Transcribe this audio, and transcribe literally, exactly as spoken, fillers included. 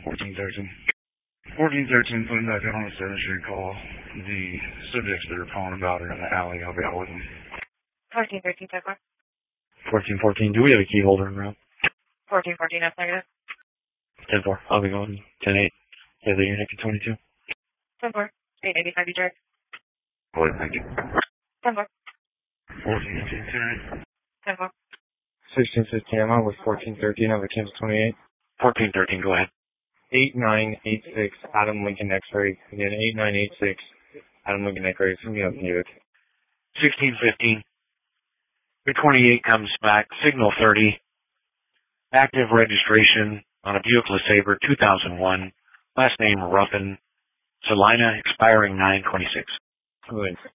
fourteen thirteen. fourteen thirteen, putting back on the seventh Street call. The subjects that are calling about are in the alley. I'll be out with them. fourteen thirteen, so far. fourteen fourteen, do we have a key holder in route? fourteen fourteen, that's negative. ten four, I'll be going. ten eight, yeah, the unit twenty-two. ten four, eight eighty-five, you jerk. Boy, thank you. ten four. fourteen fifteen, ten eight. ten four. sixteen fifteen, I'm on with fourteen thirteen on the Kansas twenty-eight. fourteen thirteen, go ahead. eight nine eight six, Adam Lincoln X-ray. Again, eight nine eight six, Adam Lincoln X-ray. Send me up, David. sixteen fifteen. Your twenty-eight comes back, signal thirty. Active registration on a Buick LeSabre two thousand one. Last name Ruffin. Salina, expiring nine twenty-six. Good.